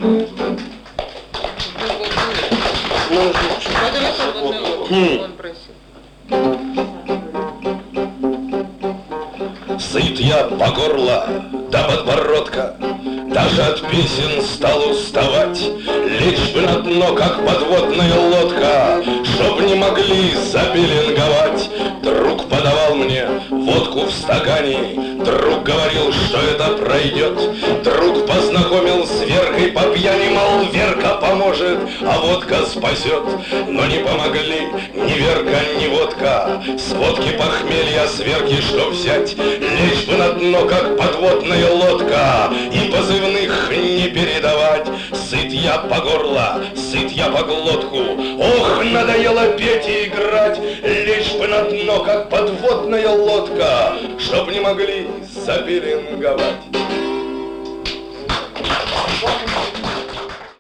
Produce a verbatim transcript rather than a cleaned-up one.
Сыт я по горло до подбородка, даже от песен стал уставать. Лечь бы на дно, как подводная лодка, чтоб не могли запеленговать. Друг подавал мне водку в стакане, друг говорил, что это пройдет. Друг познакомил с Веркой по пьяни, мол, Верка поможет, а водка спасет. Но не помогли ни Верка, ни водка. С водки похмелья, с Верки что взять? Лечь бы на дно, как подводная лодка, и позывных не передавать. Сыт я по горло, сыт я по глотку, ох, надоело петь и играть. Лечь бы на дно, как подводная лодка, чтоб не могли запеленговать.